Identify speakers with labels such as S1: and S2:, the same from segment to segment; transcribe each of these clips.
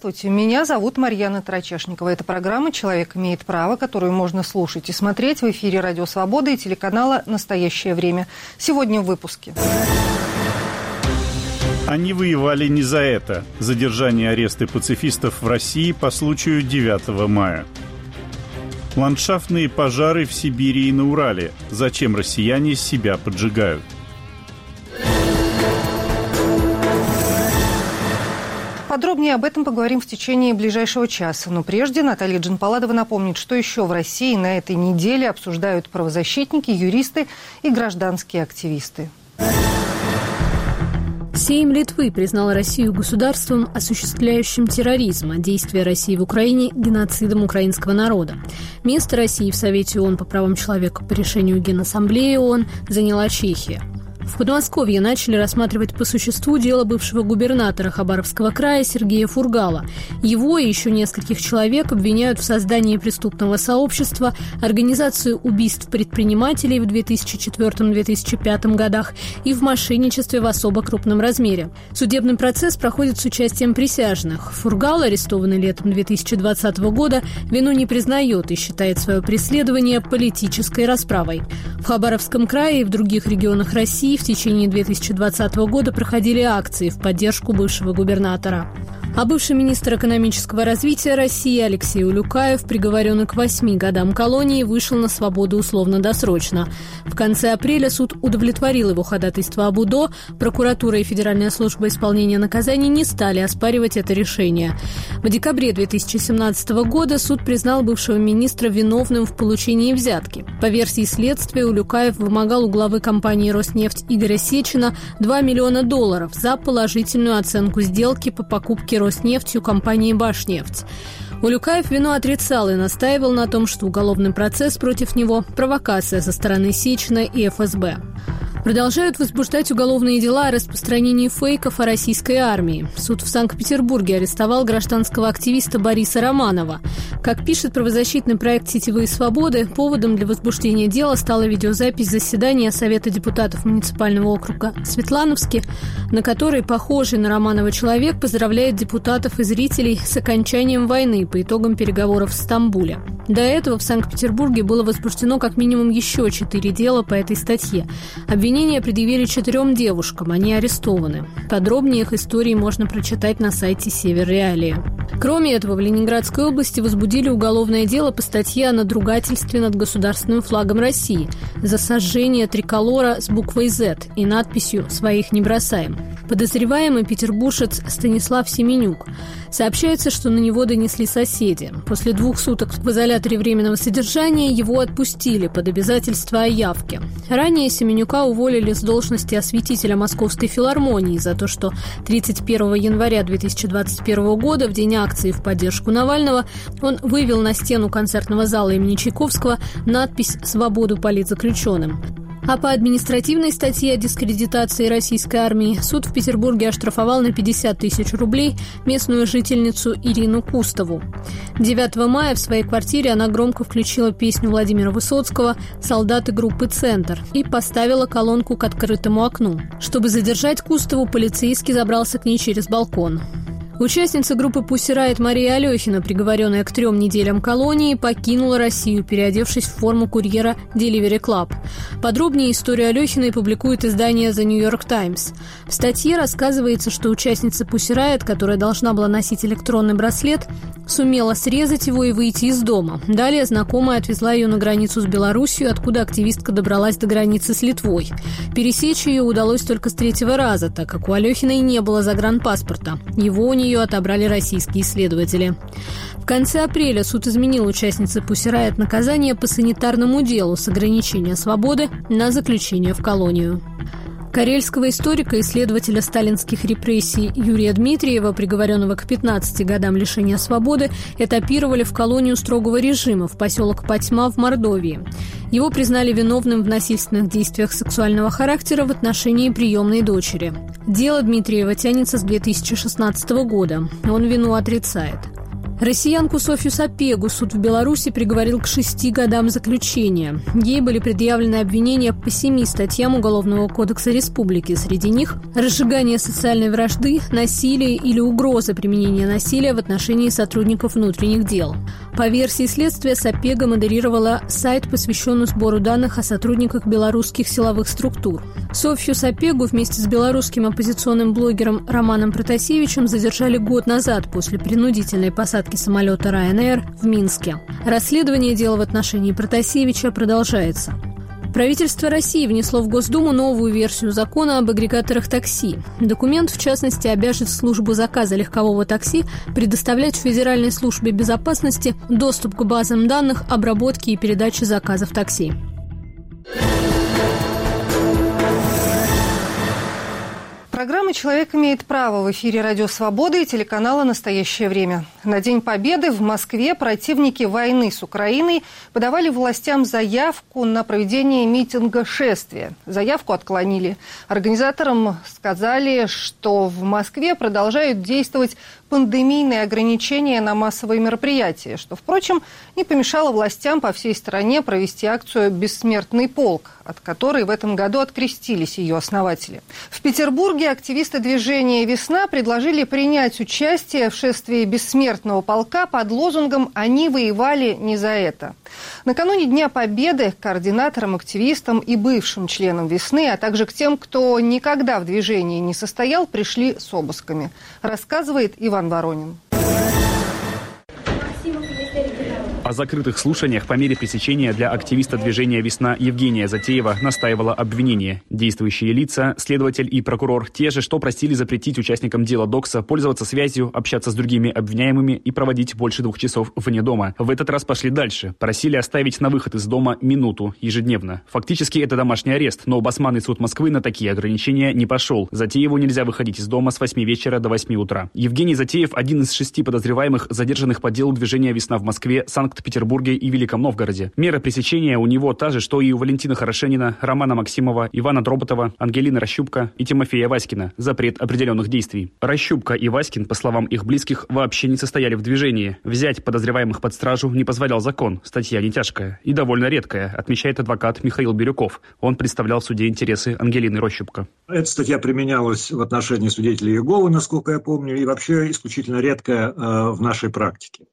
S1: Здравствуйте, меня зовут Марьяна Тарачешникова. Это программа «Человек имеет право», которую можно слушать и смотреть в эфире Радио Свобода и телеканала «Настоящее время». Сегодня в выпуске.
S2: Они воевали не за это. Задержание и аресты пацифистов в России по случаю 9 мая. Ландшафтные пожары в Сибири и на Урале. Зачем россияне себя поджигают?
S1: Подробнее об этом поговорим в течение ближайшего часа. Но прежде Наталья Джанпаладова напомнит, что еще в России на этой неделе обсуждают правозащитники, юристы и гражданские активисты.
S3: Сейм Литвы признал Россию государством, осуществляющим терроризм, а действия России в Украине – геноцидом украинского народа. Место России в Совете ООН по правам человека по решению Генассамблеи ООН заняла Чехия. В Подмосковье начали рассматривать по существу дело бывшего губернатора Хабаровского края Сергея Фургала. Его и еще нескольких человек обвиняют в создании преступного сообщества, организации убийств предпринимателей в 2004-2005 годах и в мошенничестве в особо крупном размере. Судебный процесс проходит с участием присяжных. Фургал, арестованный летом 2020 года, вину не признает и считает свое преследование политической расправой. В Хабаровском крае и в других регионах России в течение 2020 года проходили акции в поддержку бывшего губернатора. А бывший министр экономического развития России Алексей Улюкаев, приговоренный к 8 годам колонии, вышел на свободу условно-досрочно. В конце апреля суд удовлетворил его ходатайство об УДО. Прокуратура и Федеральная служба исполнения наказаний не стали оспаривать это решение. В декабре 2017 года суд признал бывшего министра виновным в получении взятки. По версии следствия, Улюкаев вымогал у главы компании «Роснефть» Игоря Сечина $2 миллиона за положительную оценку сделки по покупке Роснефтью компании «Башнефть». Улюкаев вину отрицал и настаивал на том, что уголовный процесс против него – провокация со стороны Сечина и ФСБ. Продолжают возбуждать уголовные дела о распространении фейков о российской армии. Суд в Санкт-Петербурге арестовал гражданского активиста Бориса Романова. Как пишет правозащитный проект «Сетевые свободы», поводом для возбуждения дела стала видеозапись заседания Совета депутатов муниципального округа Светлановский, на которой похожий на Романова человек поздравляет депутатов и зрителей с окончанием войны по итогам переговоров в Стамбуле. До этого в Санкт-Петербурге было возбуждено как минимум еще 4 дела по этой статье. Обвинения предъявили 4 девушкам, они арестованы. Подробнее их истории можно прочитать на сайте Север Реалии. Кроме этого, в Ленинградской области возбудили уголовное дело по статье о надругательстве над государственным флагом России за сожжение триколора с буквой «З» и надписью «Своих не бросаем». Подозреваемый петербуржец Станислав Семенюк. Сообщается, что на него донесли соседи. После 2 суток в изоляторе временного содержания его отпустили под обязательство о явке. Ранее Семенюка уволили с должности осветителя Московской филармонии за то, что 31 января 2021 года, в день акции в поддержку Навального, он вывел на стену концертного зала имени Чайковского надпись «Свободу политзаключенным». А по административной статье о дискредитации российской армии суд в Петербурге оштрафовал на 50 тысяч рублей местную жительницу Ирину Кустову. 9 мая в своей квартире она громко включила песню Владимира Высоцкого «Солдаты группы «Центр» и поставила колонку к открытому окну. Чтобы задержать Кустову, полицейский забрался к ней через балкон. Участница группы Pussy Riot Мария Алехина, приговоренная к 3 неделям колонии, покинула Россию, переодевшись в форму курьера Delivery Club. Подробнее историю Алехиной публикует издание The New York Times. В статье рассказывается, что участница Pussy Riot, которая должна была носить электронный браслет, сумела срезать его и выйти из дома. Далее знакомая отвезла ее на границу с Белоруссией, откуда активистка добралась до границы с Литвой. Пересечь ее удалось только с 3-го раза, так как у Алехиной не было загранпаспорта. Его у нее отобрали российские следователи. В конце апреля суд изменил участнице Pussy Riot наказание по санитарному делу с ограничения свободы на заключение в колонию. Карельского историка и исследователя сталинских репрессий Юрия Дмитриева, приговоренного к 15 годам лишения свободы, этапировали в колонию строгого режима в поселок Патьма в Мордовии. Его признали виновным в насильственных действиях сексуального характера в отношении приемной дочери. Дело Дмитриева тянется с 2016 года. Он вину отрицает. Россиянку Софью Сапегу суд в Беларуси приговорил к 6 годам заключения. Ей были предъявлены обвинения по 7 статьям Уголовного кодекса республики. Среди них разжигание социальной вражды, насилие или угроза применения насилия в отношении сотрудников внутренних дел. По версии следствия, Сапега модерировала сайт, посвященный сбору данных о сотрудниках белорусских силовых структур. Софью Сапегу вместе с белорусским оппозиционным блогером Романом Протасевичем задержали год назад после принудительной посадки самолета Ryanair в Минске. Расследование дела в отношении Протасевича продолжается. Правительство России внесло в Госдуму новую версию закона об агрегаторах такси. Документ, в частности, обяжет службу заказа легкового такси предоставлять Федеральной службе безопасности доступ к базам данных обработки и передачи заказов такси.
S1: Программа «Человек имеет право» в эфире «Радио Свобода» и телеканала «Настоящее время». На День Победы в Москве противники войны с Украиной подавали властям заявку на проведение митинга-шествия. Заявку отклонили. Организаторам сказали, что в Москве продолжают действовать пандемийные ограничения на массовые мероприятия, что, впрочем, не помешало властям по всей стране провести акцию «Бессмертный полк», от которой в этом году открестились ее основатели. В Петербурге активисты движения «Весна» предложили принять участие в шествии Бессмертного полка под лозунгом «Они воевали не за это». Накануне Дня Победы к координаторам, активистам и бывшим членам «Весны», а также к тем, кто никогда в движении не состоял, пришли с обысками. Рассказывает Иван Воронин.
S4: О закрытых слушаниях по мере пресечения для активиста движения «Весна» Евгения Затеева настаивало обвинение. Действующие лица, следователь и прокурор, те же, что просили запретить участникам дела Докса пользоваться связью, общаться с другими обвиняемыми и проводить больше 2 часов вне дома. В этот раз пошли дальше. Просили оставить на выход из дома минуту ежедневно. Фактически это домашний арест, но Басманный суд Москвы на такие ограничения не пошел. Затееву нельзя выходить из дома с 8 вечера до 8 утра. Евгений Затеев – один из 6 подозреваемых, задержанных по делу движения «Весна» в Москве, Санкт-Петербурге и Великом Новгороде. Мера пресечения у него та же, что и у Валентина Хорошенина, Романа Максимова, Ивана Дроботова, Ангелины Рощупко и Тимофея Васькина. Запрет определенных действий. Рощупко и Васькин, по словам их близких, вообще не состояли в движении. Взять подозреваемых под стражу не позволял закон. Статья не тяжкая и довольно редкая, отмечает адвокат Михаил Бирюков. Он представлял в суде интересы Ангелины Рощупко.
S5: Эта статья применялась в отношении свидетелей Иеговы, насколько я помню, и вообще исключительно редкая в нашей практике.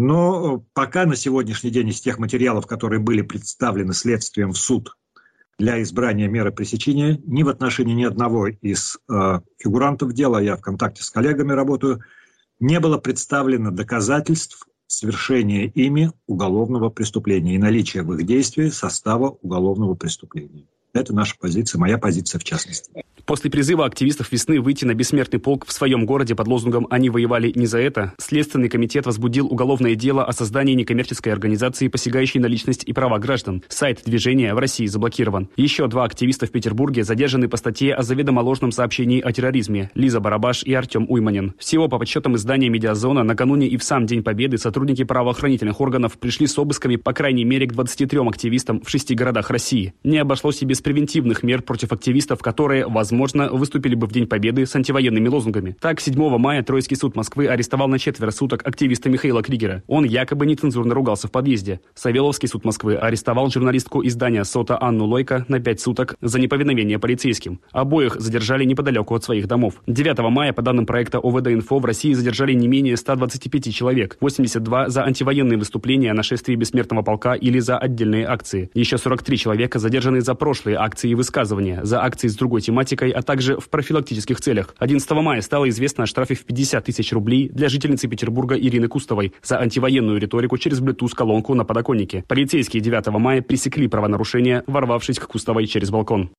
S5: Но пока на сегодняшний день из тех материалов, которые были представлены следствием в суд для избрания меры пресечения, ни в отношении ни одного из фигурантов дела, я в контакте с коллегами работаю, не было представлено доказательств совершения ими уголовного преступления и наличия в их действии состава уголовного преступления. Это наша позиция, моя позиция в частности.
S4: После призыва активистов «Весны» выйти на бессмертный полк в своем городе под лозунгом «Они воевали не за это», Следственный комитет возбудил уголовное дело о создании некоммерческой организации, посягающей на личность и права граждан. Сайт движения в России заблокирован. Еще 2 активиста в Петербурге задержаны по статье о заведомо ложном сообщении о терроризме – Лиза Барабаш и Артем Уйманин. Всего, по подсчетам издания «Медиазона», накануне и в сам День Победы сотрудники правоохранительных органов пришли с обысками по крайней мере к 23 активистам в 6 городах России. Не обошлось и без превентивных мер против активистов, которые, возможно, выступили бы в День Победы с антивоенными лозунгами. Так, 7 мая Троицкий суд Москвы арестовал на 4 суток активиста Михаила Кригера. Он якобы нецензурно ругался в подъезде. Савеловский суд Москвы арестовал журналистку издания «Сота» Анну Лойко на 5 суток за неповиновение полицейским. Обоих задержали неподалеку от своих домов. 9 мая, по данным проекта ОВД-Инфо, в России задержали не менее 125 человек. 82 за антивоенные выступления на шествии Бессмертного полка или за отдельные акции. Еще 43 человека задержаны за прошлые акции и высказывания, за акции с другой тематикой, а также в профилактических целях. 11 мая стало известно о штрафе в 50 тысяч рублей для жительницы Петербурга Ирины Кустовой за антивоенную риторику через Bluetooth-колонку на подоконнике. Полицейские 9 мая пресекли правонарушение, ворвавшись к Кустовой через балкон.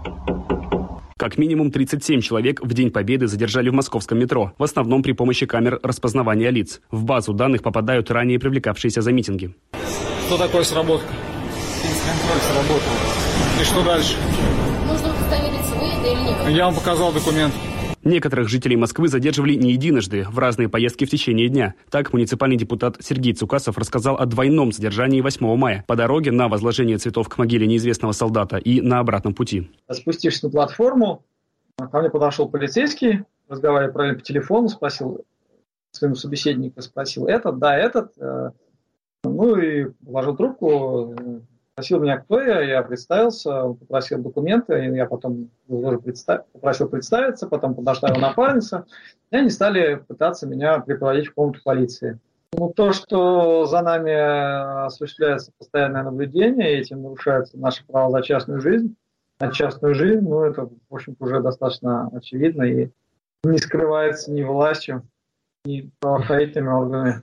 S4: Как минимум 37 человек в День Победы задержали в московском метро, в основном при помощи камер распознавания лиц. В базу данных попадают ранее привлекавшиеся за митинги.
S6: Что такое сработка? Физконтроль сработал. И что дальше?
S7: Нужно удостовериться, вы это или нет.
S6: Я вам показал документ.
S4: Некоторых жителей Москвы задерживали не единожды в разные поездки в течение дня. Так, муниципальный депутат Сергей Цукасов рассказал о двойном задержании 8 мая по дороге на возложение цветов к могиле неизвестного солдата и на обратном пути.
S8: Спустившись на платформу, ко мне подошел полицейский, разговаривая по телефону, спросил:
S6: своему собеседнику спросил: этот? Да, этот. Ну и положил трубку, спросил меня, кто я представился, попросил документы, я потом тоже попросил представиться, потом подошла его напарница, и они стали пытаться меня припроводить в комнату полиции. Ну, то, что за нами осуществляется постоянное наблюдение, и этим нарушается наше право за частную жизнь, на частную жизнь, ну, это, в общем-то, уже достаточно очевидно и не скрывается ни властью, ни правоохранительными органами.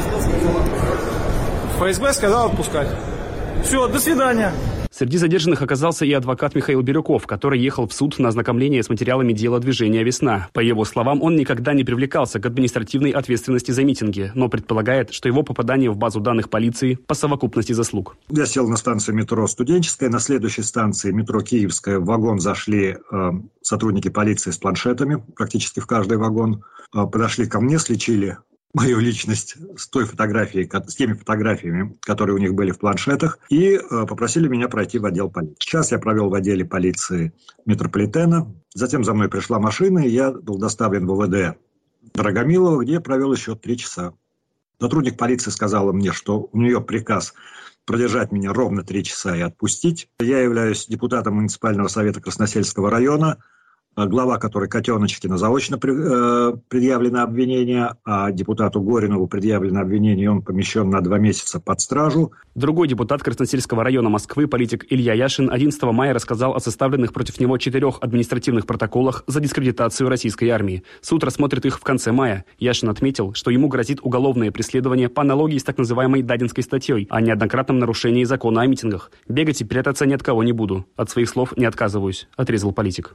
S6: ФСБ сказал отпускать. Все, до свидания.
S4: Среди задержанных оказался и адвокат Михаил Бирюков, который ехал в суд на ознакомление с материалами дела движения «Весна». По его словам, он никогда не привлекался к административной ответственности за митинги, но предполагает, что его попадание в базу данных полиции по совокупности заслуг.
S5: Я сел на станции метро «Студенческая». На следующей станции метро «Киевская» в вагон зашли сотрудники полиции с планшетами, практически в каждый вагон. Подошли ко мне, сличили мою личность с теми фотографиями, которые у них были в планшетах, и попросили меня пройти в отдел полиции. Час я провел в отделе полиции метрополитена, затем за мной пришла машина, и я был доставлен в УВД Драгомилово, где я провел еще 3 часа. Сотрудник полиции сказала мне, что у нее приказ продержать меня ровно 3 часа и отпустить. Я являюсь депутатом муниципального совета Красносельского района, глава которой Котеночкина заочно предъявлено обвинение, а депутату Горинову предъявлено обвинение, и он помещен на 2 месяца под стражу.
S4: Другой депутат Красносельского района Москвы, политик Илья Яшин, 11 мая рассказал о составленных против него 4 административных протоколах за дискредитацию российской армии. Суд рассмотрит их в конце мая. Яшин отметил, что ему грозит уголовное преследование по аналогии с так называемой Дадинской статьей о неоднократном нарушении закона о митингах. Бегать и прятаться ни от кого не буду. От своих слов не отказываюсь, отрезал политик.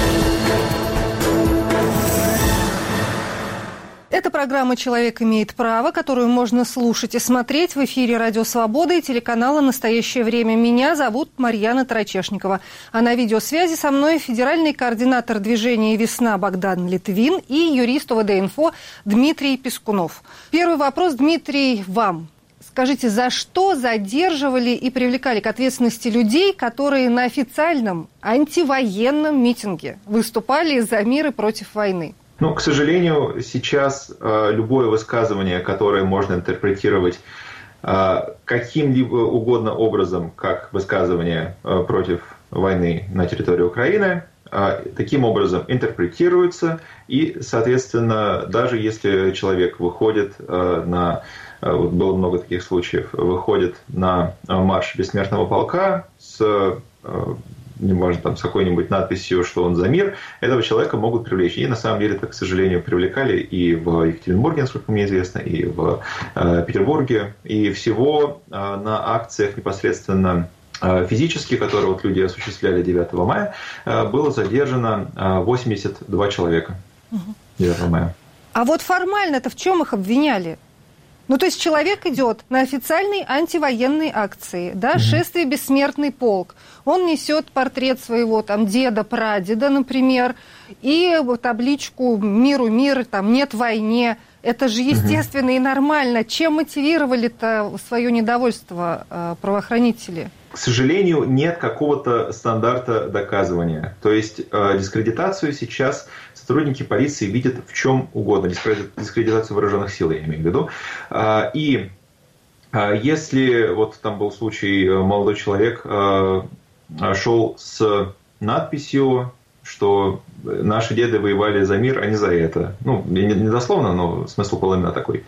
S1: Это программа «Человек имеет право», которую можно слушать и смотреть в эфире «Радио Свобода» и телеканала «Настоящее время». Меня зовут Марьяна Тарачешникова. А на видеосвязи со мной федеральный координатор движения «Весна» Богдан Литвин и юрист ОВД-Инфо Дмитрий Пискунов. Первый вопрос, Дмитрий, вам. Скажите, за что задерживали и привлекали к ответственности людей, которые на официальном антивоенном митинге выступали за мир и против войны?
S8: Ну, к сожалению, сейчас любое высказывание, которое можно интерпретировать каким-либо угодно образом, как высказывание против войны на территории Украины, таким образом интерпретируется. И, соответственно, даже если человек выходит вот было много таких случаев, выходит на марш Бессмертного полка с неважно, там, с какой-нибудь надписью, что он за мир, этого человека могут привлечь. И на самом деле это, к сожалению, привлекали и в Екатеринбурге, насколько мне известно, и в Петербурге. И всего на акциях непосредственно физически, которые вот люди осуществляли 9 мая, было задержано 82 человека 9 мая.
S1: А вот формально-то в чем их обвиняли? Ну, то есть человек идет на официальной антивоенной акции, да, шествие «Бессмертный полк». Он несет портрет своего там деда, прадеда, например, и табличку «Миру мир», там «Нет войне». Это же естественно и нормально. Чем мотивировали-то свое недовольство правоохранители?
S8: К сожалению, нет какого-то стандарта доказывания. То есть дискредитацию сейчас сотрудники полиции видят в чем угодно. Дискредитацию вооруженных сил, я имею в виду. И если вот там был случай, молодой человек шел с надписью, что наши деды воевали за мир, а не за это. Ну, не дословно, но смысл был именно такой.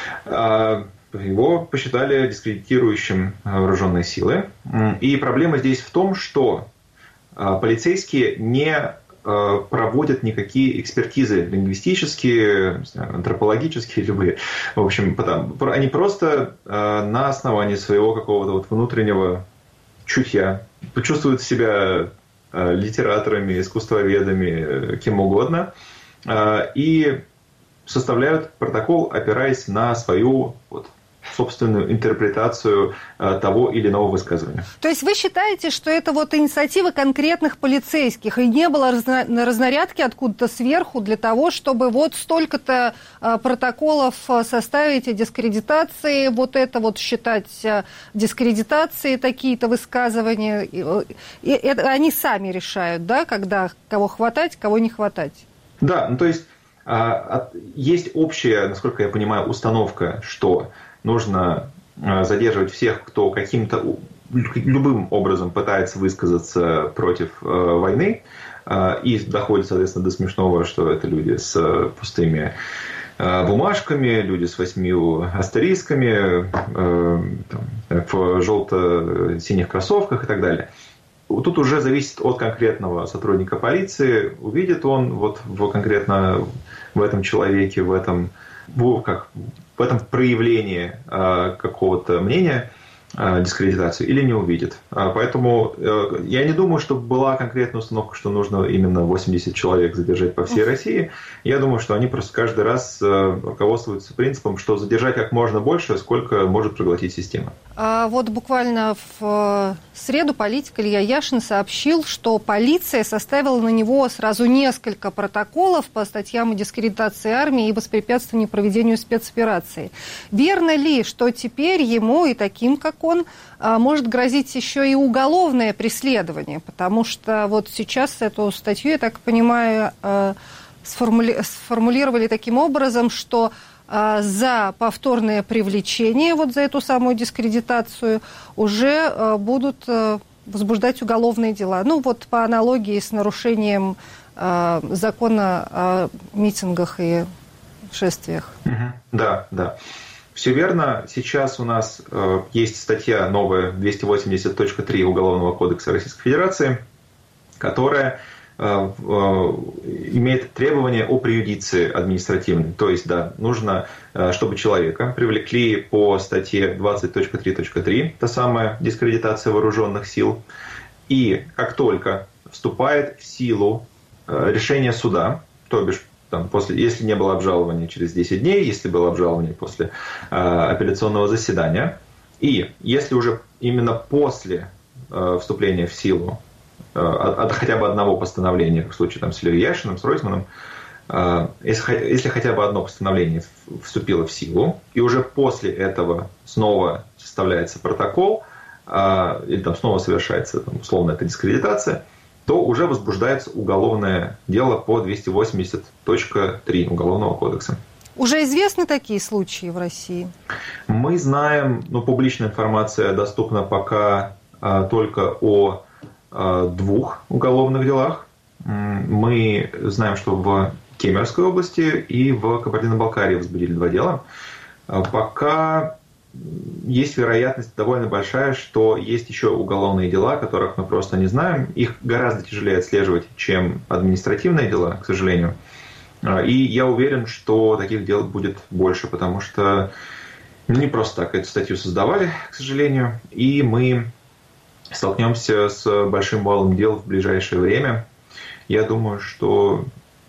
S8: Его посчитали дискредитирующим вооруженные силы. И проблема здесь в том, что полицейские не проводят никакие экспертизы лингвистические, антропологические, любые. В общем, они просто на основании своего какого-то вот внутреннего чутья чувствуют себя литераторами, искусствоведами, кем угодно, и составляют протокол, опираясь на свою собственную интерпретацию того или иного высказывания.
S1: То есть вы считаете, что это вот инициатива конкретных полицейских, и не было разнарядки откуда-то сверху для того, чтобы вот столько-то протоколов составить о дискредитации, вот это вот считать дискредитацией, такие-то высказывания, и это они сами решают, да, когда кого хватать, кого не хватать?
S8: Да, ну то есть Есть общая, насколько я понимаю, установка, что нужно задерживать всех, кто каким-то любым образом пытается высказаться против войны, и доходит, соответственно, до смешного, что это люди с пустыми бумажками, люди с 8 астерисками, в желто-синих кроссовках и так далее. Тут уже зависит от конкретного сотрудника полиции, увидит он вот конкретно в этом человеке, в этом проявлении какого-то мнения дискредитацию или не увидит. Поэтому я не думаю, что была конкретная установка, что нужно именно 80 человек задержать по всей России. Я думаю, что они просто каждый раз руководствуются принципом, что задержать как можно больше, сколько может проглотить система.
S1: Вот буквально в среду политик Илья Яшин сообщил, что полиция составила на него сразу несколько протоколов по статьям о дискредитации армии и воспрепятствовании проведению спецоперации. Верно ли, что теперь ему и таким, как он, может грозить еще и уголовное преследование? Потому что вот сейчас эту статью, я так понимаю, сформулировали таким образом, что за повторное привлечение, вот за эту самую дискредитацию, уже будут возбуждать уголовные дела. Ну вот по аналогии с нарушением закона о митингах и шествиях.
S8: Да. Все верно. Сейчас у нас есть статья новая 280.3 Уголовного кодекса Российской Федерации, которая имеет требования о преюдиции административной. То есть, да, нужно, чтобы человека привлекли по статье 20.3.3, та самая дискредитация вооруженных сил, и как только вступает в силу решение суда, то бишь, если не было обжалования через 10 дней, если было обжалование после апелляционного заседания, и если уже именно после вступления в силу от хотя бы одного постановления, как в случае с Ильей Яшиным, с Ройзманом, если хотя бы одно постановление вступило в силу, и уже после этого снова составляется протокол, или снова совершается условно эта дискредитация, то уже возбуждается уголовное дело по 280.3 Уголовного кодекса.
S1: Уже известны такие случаи в России?
S8: Мы знаем, публичная информация доступна пока только о 2 уголовных делах. Мы знаем, что в Кемеровской области и в Кабардино-Балкарии возбудили 2 дела. Пока есть вероятность довольно большая, что есть еще уголовные дела, которых мы просто не знаем. Их гораздо тяжелее отслеживать, чем административные дела, к сожалению. И я уверен, что таких дел будет больше, потому что не просто так эту статью создавали, к сожалению, и мы столкнемся с большим валом дел в ближайшее время. Я думаю, что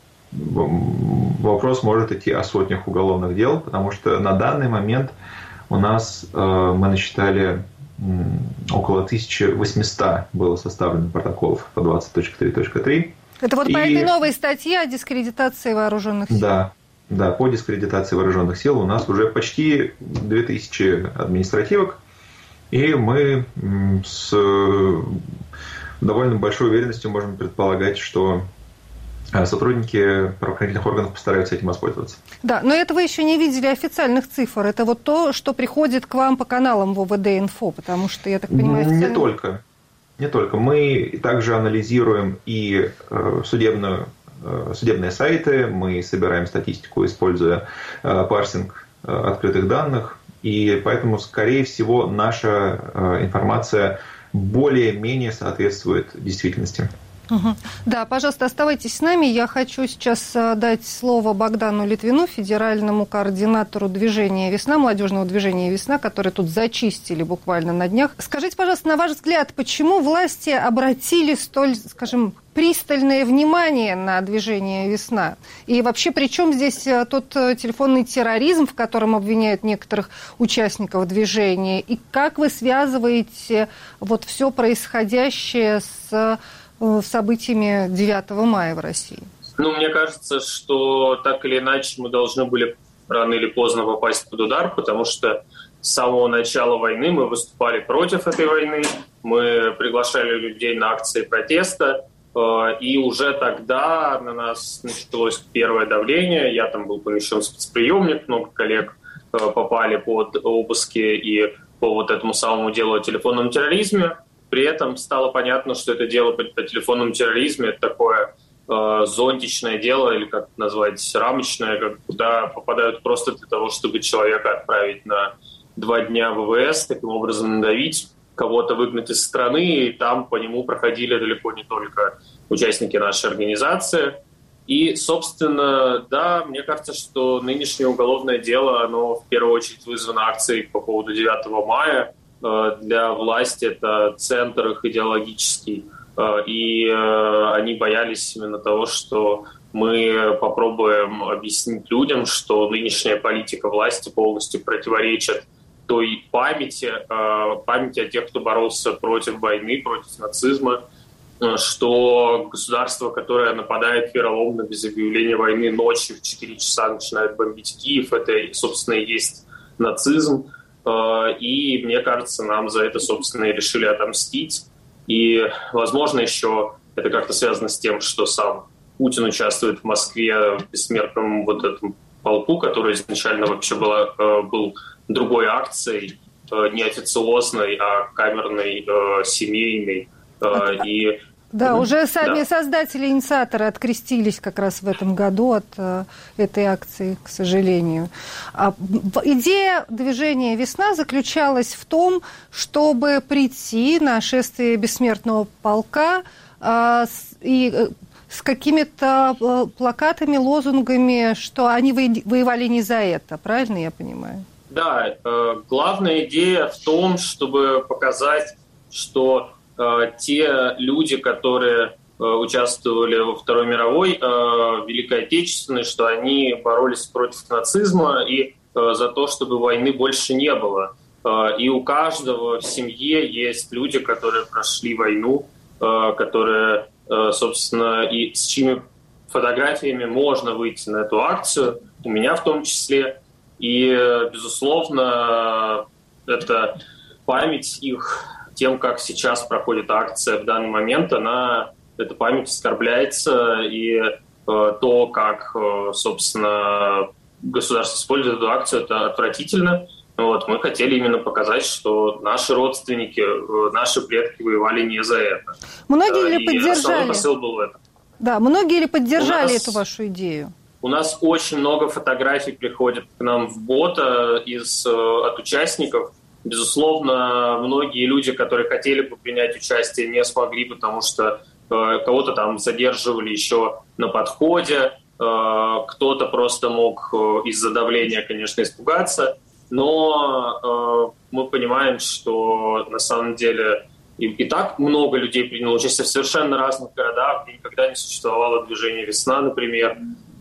S8: вопрос может идти о сотнях уголовных дел, потому что на данный момент у нас мы насчитали около 1800 было составлено протоколов по 20.3.3.
S1: Это вот по этой новой статье о дискредитации вооруженных сил?
S8: Да, по дискредитации вооруженных сил у нас уже почти 2000 административок, и мы с довольно большой уверенностью можем предполагать, что сотрудники правоохранительных органов постараются этим воспользоваться. Да,
S1: но это вы еще не видели официальных цифр. Это вот то, что приходит к вам по каналам ВВД-инфо, потому что, я так понимаю, официально...
S8: Не только. Мы также анализируем и судебные сайты, мы собираем статистику, используя парсинг открытых данных, и поэтому, скорее всего, наша информация более-менее соответствует действительности.
S1: Угу. Да, пожалуйста, оставайтесь с нами. Я хочу сейчас дать слово Богдану Литвину, федеральному координатору движения «Весна», молодежного движения «Весна», который тут зачистили буквально на днях. Скажите, пожалуйста, на ваш взгляд, почему власти обратили столь, скажем, пристальное внимание на движение «Весна»? И вообще, при чем здесь тот телефонный терроризм, в котором обвиняют некоторых участников движения? И как вы связываете вот все происходящее с событиями 9 мая в России?
S9: Мне кажется, что так или иначе мы должны были рано или поздно попасть под удар, потому что с самого начала войны мы выступали против этой войны, мы приглашали людей на акции протеста, И уже тогда на нас началось первое давление. Я там был помещен в спецприемник, много коллег попали под обыски и по вот этому самому делу о телефонном терроризме. При этом стало понятно, что это дело о телефонном терроризме – это такое зонтичное дело, или как это назвать, рамочное, куда попадают просто для того, чтобы человека отправить на 2 дня в ВВС, таким образом надавить, кого-то выгнать из страны, и там по нему проходили далеко не только участники нашей организации. И, собственно, да, мне кажется, что нынешнее уголовное дело, оно в первую очередь вызвано акцией по поводу 9 мая. Для власти это центр их идеологический. И они боялись именно того, что мы попробуем объяснить людям, что нынешняя политика власти полностью противоречит той памяти о тех, кто боролся против войны, против нацизма, что государство, которое нападает вероломно без объявления войны ночью в 4 часа начинает бомбить Киев, это, собственно, и есть нацизм. И, мне кажется, нам за это, собственно, и решили отомстить. И, возможно, еще это как-то связано с тем, что сам Путин участвует в Москве в бессмертном вот этом полку, который изначально вообще был другой акцией, не официозной, а камерной, семейной.
S1: Да, уже сами создатели, инициаторы открестились как раз в этом году от этой акции, к сожалению. Идея движения «Весна» заключалась в том, чтобы прийти на шествие бессмертного полка и с какими-то плакатами, лозунгами, что они воевали не за это. Правильно я понимаю?
S9: Да, главная идея в том, чтобы показать, что те люди, которые участвовали во Второй мировой, Великой Отечественной, что они боролись против нацизма и за то, чтобы войны больше не было. И у каждого в семье есть люди, которые прошли войну, которые, собственно, и с чьими фотографиями можно выйти на эту акцию, у меня в том числе. И, безусловно, это память их тем, как сейчас проходит акция в данный момент, эта память оскорбляется, и то, как, собственно, государство использует эту акцию, это отвратительно. Вот, мы хотели именно показать, что наши родственники, наши предки воевали не за это.
S1: Многие ли поддержали?
S9: Основной посыл был в этом.
S1: Да, многие ли поддержали эту вашу идею?
S9: У нас очень много фотографий приходит к нам в бота от участников. Безусловно, многие люди, которые хотели бы принять участие, не смогли, потому что кого-то там задерживали еще на подходе, кто-то просто мог из-за давления, конечно, испугаться. Но мы понимаем, что на самом деле и так много людей приняло участие в совершенно разных городах, где никогда не существовало движение «Весна», например.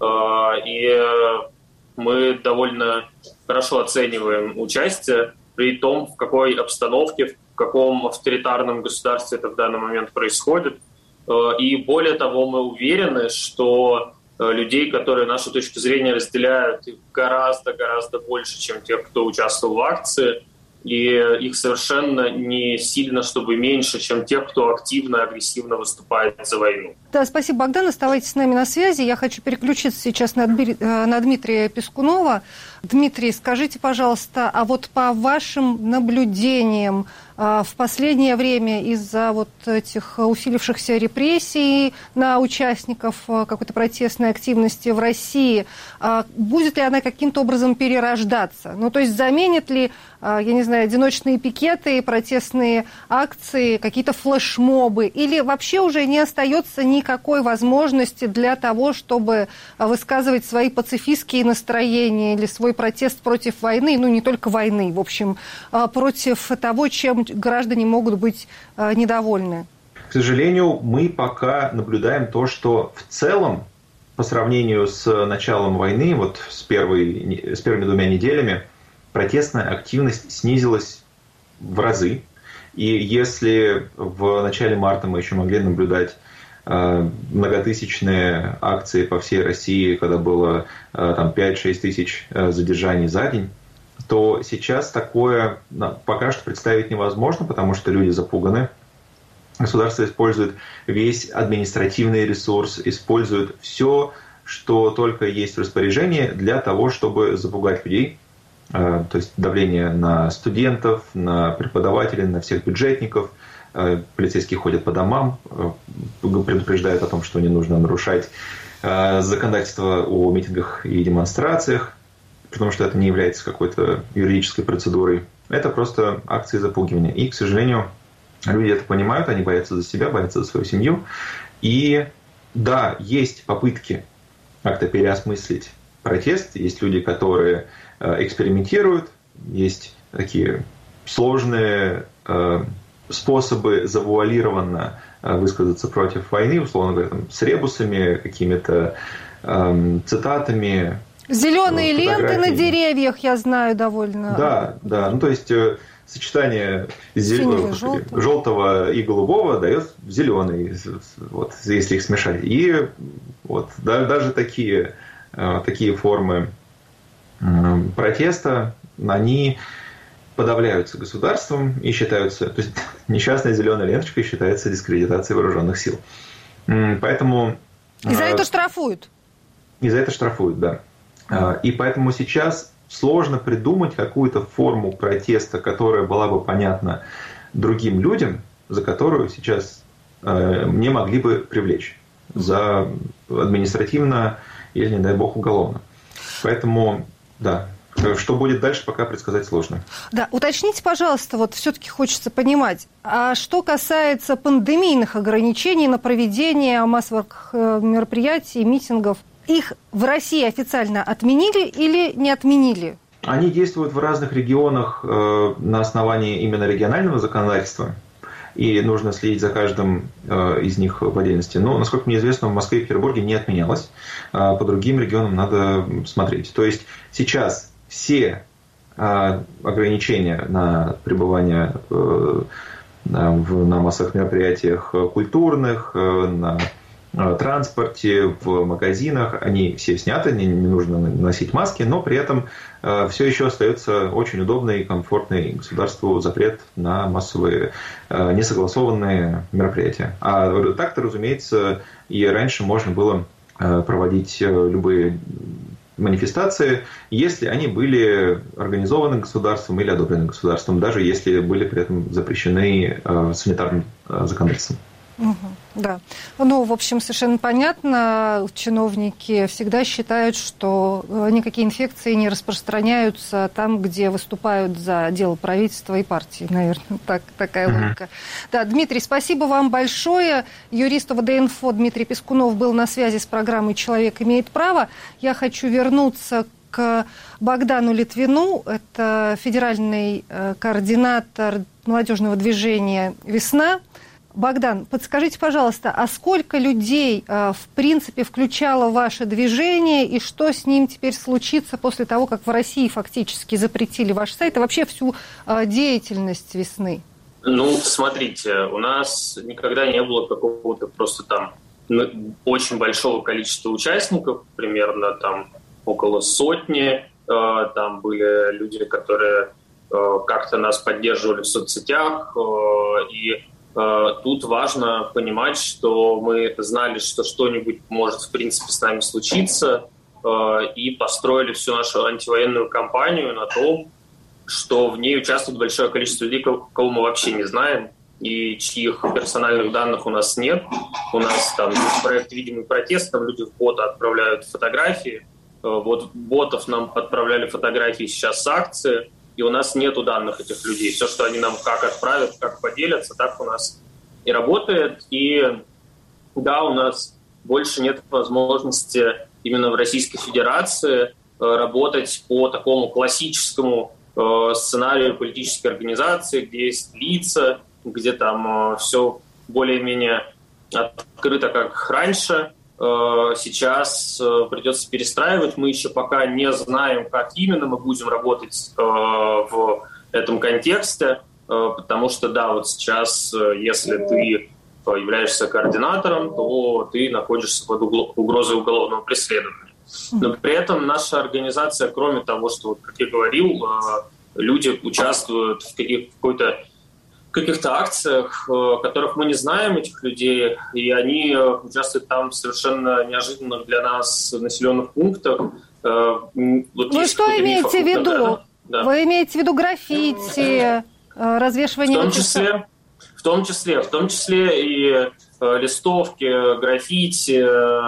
S9: И мы довольно хорошо оцениваем участие, при том, в какой обстановке, в каком авторитарном государстве это в данный момент происходит. И более того, мы уверены, что людей, которые нашу точку зрения разделяют, их гораздо больше, чем тех, кто участвовал в акции. И их совершенно не сильно, чтобы меньше, чем тех, кто активно, агрессивно выступает за войну.
S1: Да, спасибо, Богдан. Оставайтесь с нами на связи. Я хочу переключиться сейчас на Дмитрия Пескунова. Дмитрий, скажите, пожалуйста, а вот по вашим наблюдениям в последнее время из-за вот этих усилившихся репрессий на участников какой-то протестной активности в России, будет ли она каким-то образом перерождаться? Ну, то есть заменит ли, я не знаю, одиночные пикеты, протестные акции, какие-то флешмобы? Или вообще уже не остается никакой возможности для того, чтобы высказывать свои пацифистские настроения или свой протест против войны, ну, не только войны, в общем, против того, чем граждане могут быть недовольны?
S8: К сожалению, мы пока наблюдаем то, что в целом, по сравнению с началом войны, вот с первыми 2 неделями, протестная активность снизилась в разы. И если в начале марта мы еще могли наблюдать многотысячные акции по всей России, когда было там 5-6 тысяч задержаний за день, то сейчас такое пока что представить невозможно, потому что люди запуганы. Государство использует весь административный ресурс, использует все, что только есть в распоряжении для того, чтобы запугать людей. То есть давление на студентов, на преподавателей, на всех бюджетников. Полицейские ходят по домам, предупреждают о том, что не нужно нарушать законодательство о митингах и демонстрациях, потому что это не является какой-то юридической процедурой. Это просто акции запугивания. И, к сожалению, люди это понимают, они боятся за себя, боятся за свою семью. И да, есть попытки как-то переосмыслить протест. Есть люди, которые экспериментируют. Есть такие сложные способы завуалированно высказаться против войны, условно говоря, там, с ребусами, какими-то цитатами.
S1: Зеленые ленты на деревьях, я знаю, довольно.
S8: Да. Ну, то есть сочетание желтого и голубого дает зеленый, вот, если их смешать. И вот даже такие формы протеста, они подавляются государством и считаются, то есть несчастная зеленая ленточка считается дискредитацией вооруженных сил. Поэтому...
S1: И за это штрафуют?
S8: И за это штрафуют, да. И поэтому сейчас сложно придумать какую-то форму протеста, которая была бы понятна другим людям, за которую сейчас не могли бы привлечь за административно или, не дай бог, уголовно. Поэтому, да, что будет дальше, пока предсказать сложно.
S1: Да, уточните, пожалуйста, вот все-таки хочется понимать, а что касается пандемийных ограничений на проведение массовых мероприятий, митингов, их в России официально отменили или не отменили?
S8: Они действуют в разных регионах на основании именно регионального законодательства, и нужно следить за каждым из них в отдельности. Но, насколько мне известно, в Москве и Петербурге не отменялось. По другим регионам надо смотреть. То есть сейчас все ограничения на пребывание на массовых мероприятиях культурных, на транспорте, в магазинах, они все сняты, не нужно носить маски, но при этом все еще остается очень удобный и комфортный государству запрет на массовые несогласованные мероприятия. А так-то, разумеется, и раньше можно было проводить любые манифестации, если они были организованы государством или одобрены государством, даже если были при этом запрещены санитарным законодательством.
S1: Да. Ну, в общем, совершенно понятно. Чиновники всегда считают, что никакие инфекции не распространяются там, где выступают за дело правительства и партии. Наверное, такая логика. Да, Дмитрий, спасибо вам большое. Юрист ОВД-Инфо Дмитрий Пискунов был на связи с программой «Человек имеет право». Я хочу вернуться к Богдану Литвину. Это федеральный координатор молодежного движения «Весна». Богдан, подскажите, пожалуйста, а сколько людей, в принципе, включало ваше движение, и что с ним теперь случится после того, как в России фактически запретили ваш сайт и вообще всю деятельность «Весны»?
S9: Ну, смотрите, у нас никогда не было какого-то просто там очень большого количества участников, примерно там около сотни. Там были люди, которые как-то нас поддерживали в соцсетях, и тут важно понимать, что мы знали, что что-нибудь может, в принципе, с нами случиться, и построили всю нашу антивоенную кампанию на том, что в ней участвует большое количество людей, кого мы вообще не знаем, и чьих персональных данных у нас нет. У нас там есть проект «Видимый протест», там люди в бота отправляют фотографии. Вот ботов нам отправляли фотографии сейчас с акции, и у нас нету данных этих людей. Все, что они нам как отправят, как поделятся, так у нас и работает. И да, у нас больше нет возможности именно в Российской Федерации работать по такому классическому сценарию политической организации, где есть лица, где там все более-менее открыто, как раньше. Сейчас придется перестраивать. Мы еще пока не знаем, как именно мы будем работать в этом контексте, потому что, да, вот сейчас, если ты являешься координатором, то ты находишься под угрозой уголовного преследования. Но при этом наша организация, кроме того, что, как я говорил, люди участвуют в какой-то каких-то акциях, которых мы не знаем, этих людей, и они участвуют там в совершенно неожиданных для нас населенных пунктах.
S1: Вы что имеете в виду? Да. Вы имеете в виду граффити, развешивание...
S9: В том числе и листовки, граффити,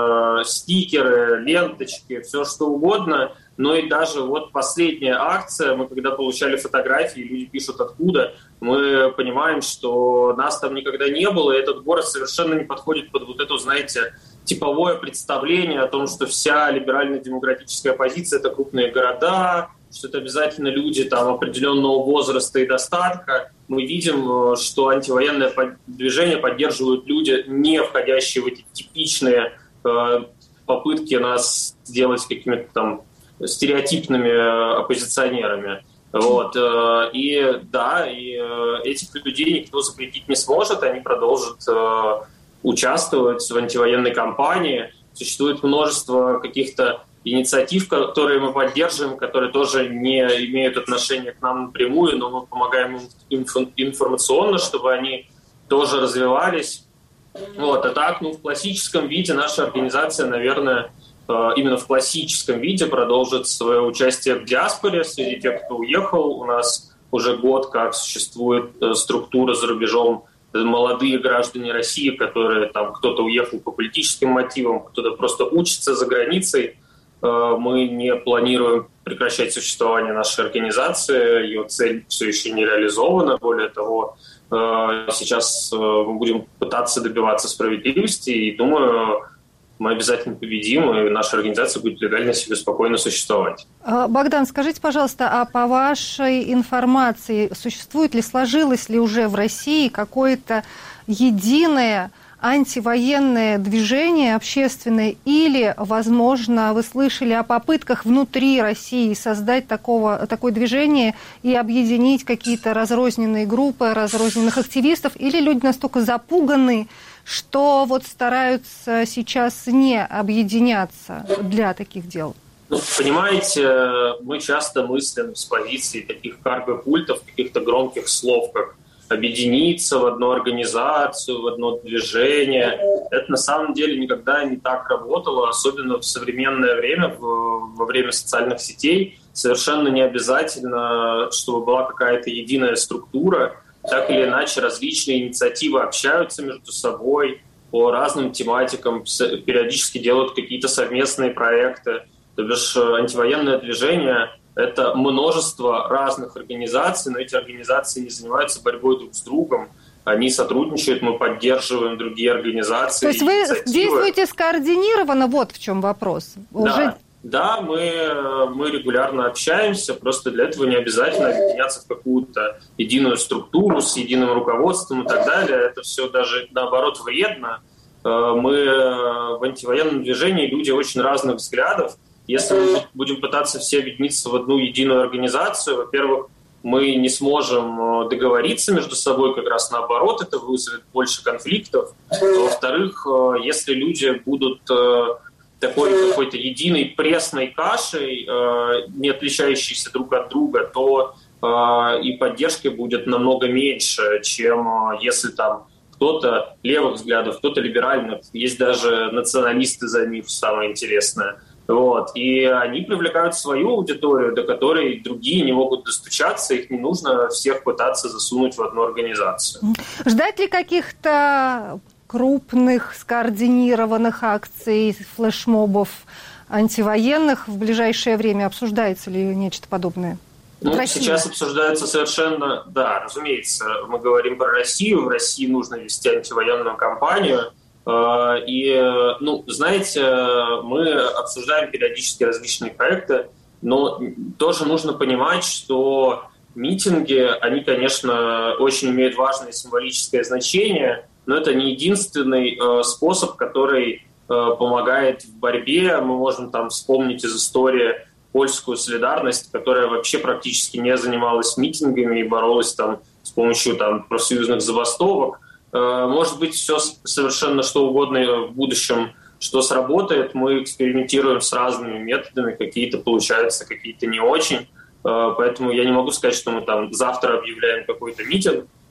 S9: стикеры, ленточки, все что угодно. Но и даже вот последняя акция, мы когда получали фотографии, люди пишут откуда, мы понимаем, что нас там никогда не было, и этот город совершенно не подходит под вот это, знаете, типовое представление о том, что вся либерально-демократическая оппозиция – это крупные города, что это обязательно люди там определенного возраста и достатка. Мы видим, что антивоенное движение поддерживают люди, не входящие в эти типичные попытки нас сделать какими-то там стереотипными оппозиционерами. Вот. И да, и этих людей никто запретить не сможет, они продолжат участвовать в антивоенной кампании. Существует множество каких-то инициатив, которые мы поддерживаем, которые тоже не имеют отношения к нам напрямую, но мы помогаем им информационно, чтобы они тоже развивались. Вот. А так, в классическом виде наша организация, наверное, именно в классическом виде продолжит свое участие в диаспоре среди тех, кто уехал. У нас уже год как существует структура за рубежом, молодые граждане России, которые там кто-то уехал по политическим мотивам, кто-то просто учится за границей. Мы не планируем прекращать существование нашей организации, ее цель все еще не реализована. Более того, сейчас мы будем пытаться добиваться справедливости, и думаю, мы обязательно победим, и наша организация будет легально себе спокойно существовать.
S1: Богдан, скажите, пожалуйста, а по вашей информации, сложилось ли уже в России какое-то единое антивоенное движение общественное, или, возможно, вы слышали о попытках внутри России создать такое движение и объединить какие-то разрозненные группы, разрозненных активистов, или люди настолько запуганы, что вот стараются сейчас не объединяться для таких дел?
S9: Понимаете, мы часто мыслим с позиции таких карго-культов, каких-то громких слов, как объединиться в одну организацию, в одно движение. Это на самом деле никогда не так работало, особенно в современное время, во время социальных сетей. Совершенно не обязательно, чтобы была какая-то единая структура. Так или иначе, различные инициативы общаются между собой по разным тематикам, периодически делают какие-то совместные проекты. То бишь антивоенное движение — это множество разных организаций, но эти организации не занимаются борьбой друг с другом. Они сотрудничают, мы поддерживаем другие организации.
S1: То есть вы действуете скоординированно, вот в чем вопрос.
S9: Да, мы регулярно общаемся, просто для этого не обязательно объединяться в какую-то единую структуру с единым руководством и так далее. Это все даже наоборот вредно. Мы в антивоенном движении люди очень разных взглядов. Если мы будем пытаться все объединиться в одну единую организацию, во-первых, мы не сможем договориться между собой, как раз наоборот, это вызовет больше конфликтов. Во-вторых, если люди будут такой какой-то единой пресной кашей, не отличающейся друг от друга, то и поддержки будет намного меньше, чем если там кто-то левых взглядов, кто-то либеральных, есть даже националисты за них, самое интересное. Вот. И они привлекают свою аудиторию, до которой другие не могут достучаться, их не нужно всех пытаться засунуть в одну организацию.
S1: Ждать ли каких-то крупных скоординированных акций, флешмобов антивоенных в ближайшее время? Обсуждается ли нечто подобное?
S9: Сейчас обсуждается совершенно, да, разумеется, мы говорим про Россию, в России нужно вести антивоенную кампанию. И, знаете, мы обсуждаем периодически различные проекты, но тоже нужно понимать, что митинги, они, конечно, очень имеют важное символическое значение, но это не единственный способ, который помогает в борьбе. Мы можем там вспомнить из истории польскую солидарность, которая вообще практически не занималась митингами и боролась там с помощью там профсоюзных забастовок. Может быть, все совершенно что угодно в будущем, что сработает. Мы экспериментируем с разными методами, какие-то получаются, какие-то не очень. Поэтому я не могу сказать, что мы там завтра объявляем какой-то митинг.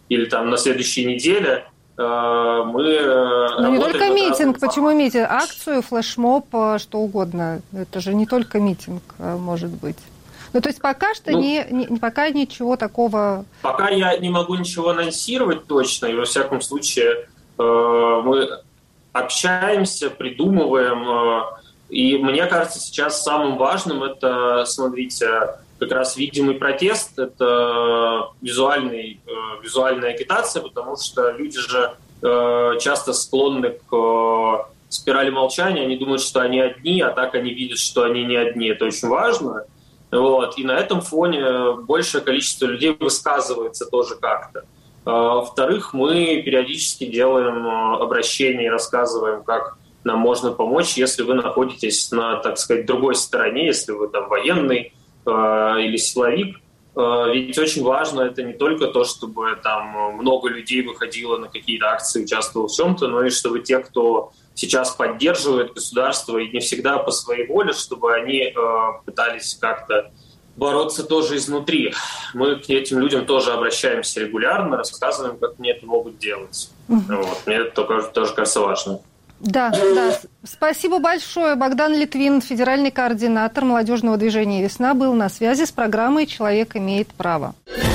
S9: или там на следующей неделе, мы...
S1: Но не только митинг. Почему митинг? Акцию, флешмоб, что угодно. Это же не только митинг может быть. Ну, то есть пока что пока ничего такого...
S9: Пока я не могу ничего анонсировать точно, и во всяком случае мы общаемся, придумываем. И мне кажется, сейчас самым важным это, смотрите, как раз видимый протест, это визуальная агитация, потому что люди же часто склонны к спирали молчания, они думают, что они одни, а так они видят, что они не одни. Это очень важно. И на этом фоне большее количество людей высказывается тоже как-то. Во-вторых, мы периодически делаем обращения и рассказываем, как нам можно помочь, если вы находитесь на, так сказать, другой стороне, если вы там военный или силовик. Ведь очень важно это не только то, чтобы там много людей выходило на какие-то акции, участвовало в чем-то, но и чтобы те, кто сейчас поддерживает государство, и не всегда по своей воле, чтобы они пытались как-то бороться тоже изнутри. Мы к этим людям тоже обращаемся регулярно, рассказываем, как они это могут делать. Мне это тоже кажется важным.
S1: Да. Спасибо большое. Богдан Литвин, федеральный координатор молодежного движения «Весна», был на связи с программой «Человек имеет право».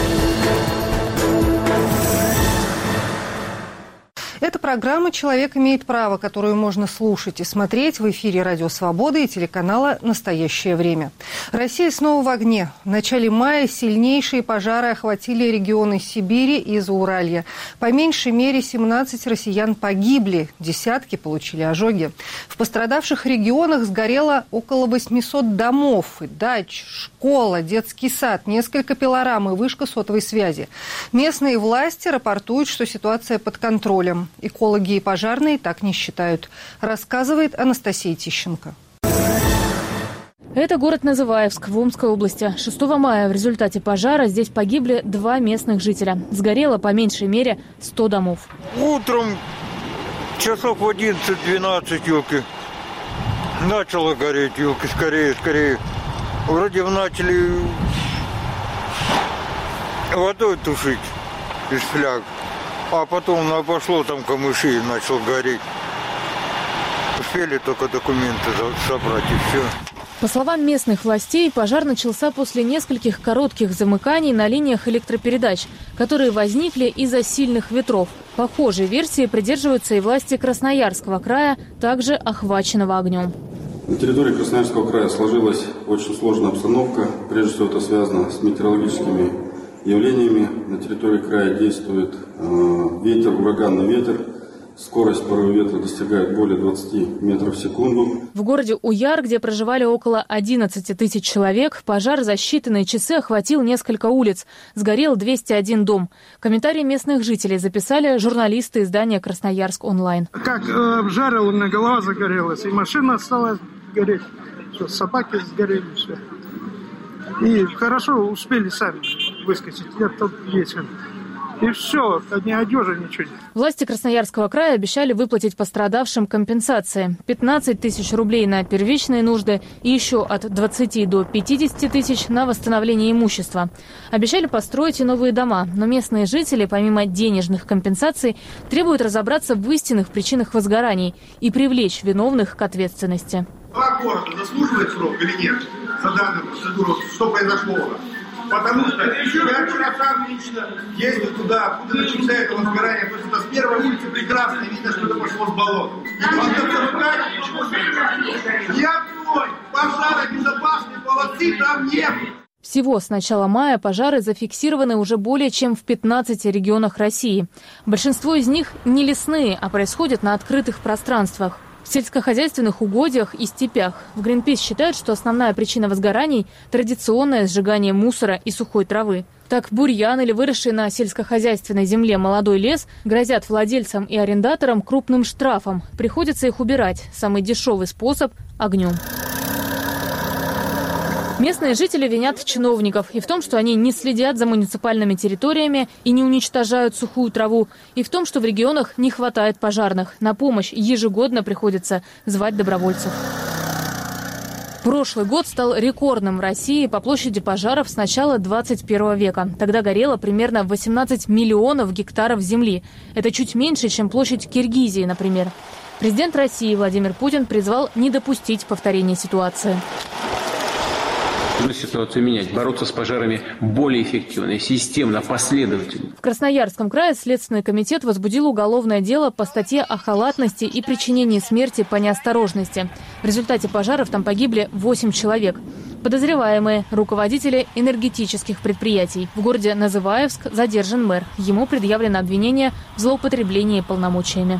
S1: Это программа «Человек имеет право», которую можно слушать и смотреть в эфире «Радио Свобода» и телеканала «Настоящее время». Россия снова в огне. В начале мая сильнейшие пожары охватили регионы Сибири и Зауралья. По меньшей мере 17 россиян погибли, десятки получили ожоги. В пострадавших регионах сгорело около 800 домов, дач, школа, детский сад, несколько пилорам и вышка сотовой связи. Местные власти рапортуют, что ситуация под контролем. Экологи и пожарные так не считают, рассказывает Анастасия Тищенко.
S10: Это город Называевск в Омской области. 6 мая в результате пожара здесь погибли 2 местных жителя. Сгорело по меньшей мере 100 домов.
S11: Утром часов в 11-12 елки. Начало гореть елки, скорее. Вроде начали водой тушить из фляг. А потом пошло там камыши и начал гореть. Успели только документы собрать и все.
S10: По словам местных властей, пожар начался после нескольких коротких замыканий на линиях электропередач, которые возникли из-за сильных ветров. Похожей версии придерживаются и власти Красноярского края, также охваченного огнем.
S12: На территории Красноярского края сложилась очень сложная обстановка. Прежде всего это связано с метеорологическими явлениями. На территории края действует ветер, ураганный ветер. Скорость порыва ветра достигает более 20 метров в секунду.
S10: В городе Уяр, где проживали около 11 тысяч человек, пожар за считанные часы охватил несколько улиц. Сгорел 201 дом. Комментарии местных жителей записали журналисты издания «Красноярск онлайн».
S13: Как обжарило, у меня голова загорелась, и машина осталась гореть. Все, собаки сгорели, все. И хорошо успели сами выскочить. Я тут вечер. И все, ни одежи, ничего нет.
S10: Власти Красноярского края обещали выплатить пострадавшим компенсации. 15 тысяч рублей на первичные нужды и еще от 20 до 50 тысяч на восстановление имущества. Обещали построить и новые дома, но местные жители, помимо денежных компенсаций, требуют разобраться в истинных причинах возгораний и привлечь виновных к ответственности.
S14: Два города заслуживает срок или нет за данную процедуру? Что произошло? Потому что я вчера сам лично ездил туда, откуда начался это возгорание. То есть это с первой улицы прекрасно видно, что это пошло с болота. Я мной, пожаробезопасной полосы там нет.
S10: Всего с начала мая пожары зафиксированы уже более чем в 15 регионах России. Большинство из них не лесные, а происходят на открытых пространствах. В сельскохозяйственных угодьях и степях. В Greenpeace считают, что основная причина возгораний – традиционное сжигание мусора и сухой травы. Так, бурьян или выросший на сельскохозяйственной земле молодой лес грозят владельцам и арендаторам крупным штрафом. Приходится их убирать. Самый дешевый способ – огнем. Местные жители винят чиновников и в том, что они не следят за муниципальными территориями и не уничтожают сухую траву, и в том, что в регионах не хватает пожарных. На помощь ежегодно приходится звать добровольцев. Прошлый год стал рекордным в России по площади пожаров с начала 21 века. Тогда горело примерно 18 миллионов гектаров земли. Это чуть меньше, чем площадь Киргизии, например. Президент России Владимир Путин призвал не допустить повторения ситуации.
S15: Нужно ситуацию менять, бороться с пожарами более эффективно, системно, последовательно.
S10: В Красноярском крае Следственный комитет возбудил уголовное дело по статье о халатности и причинении смерти по неосторожности. В результате пожаров там погибли 8 человек. Подозреваемые – руководители энергетических предприятий. В городе Называевск задержан мэр. Ему предъявлено обвинение в злоупотреблении полномочиями.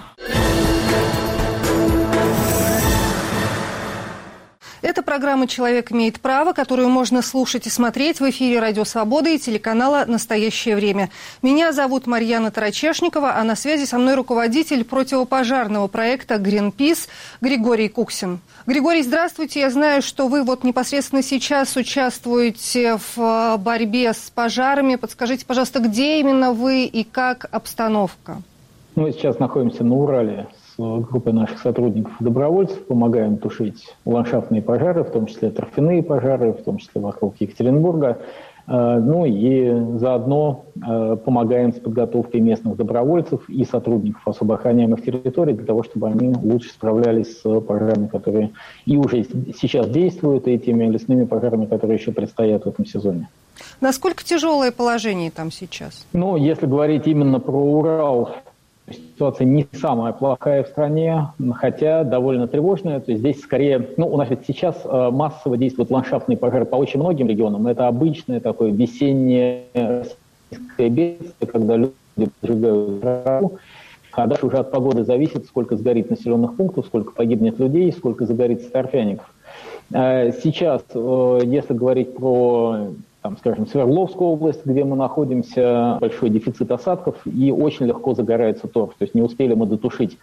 S1: Это программа «Человек имеет право», которую можно слушать и смотреть в эфире «Радио Свобода» и телеканала «Настоящее время». Меня зовут Марьяна Тарачешникова, а на связи со мной руководитель противопожарного проекта «Гринпис» Григорий Куксин. Григорий, здравствуйте. Я знаю, что вы непосредственно сейчас участвуете в борьбе с пожарами. Подскажите, пожалуйста, где именно вы и как обстановка?
S16: Мы сейчас находимся на Урале с группой наших сотрудников-добровольцев, помогаем тушить ландшафтные пожары, в том числе торфяные пожары, в том числе вокруг Екатеринбурга. Ну и заодно помогаем с подготовкой местных добровольцев и сотрудников особо охраняемых территорий для того, чтобы они лучше справлялись с пожарами, которые и уже сейчас действуют, и теми лесными пожарами, которые еще предстоят в этом сезоне.
S1: Насколько тяжелое положение там сейчас?
S16: Ну, если говорить именно про Урал, ситуация не самая плохая в стране, хотя довольно тревожная. То есть здесь скорее, у нас ведь сейчас массово действуют ландшафтные пожары по очень многим регионам. Это обычное такое весеннее бедствие, когда люди поджигают траву. А дальше уже от погоды зависит, сколько сгорит населенных пунктов, сколько погибнет людей, сколько загорится торфяников. Сейчас, если говорить про, Свердловскую область, где мы находимся, большой дефицит осадков, и очень легко загорается торф. То есть не успели мы дотушить.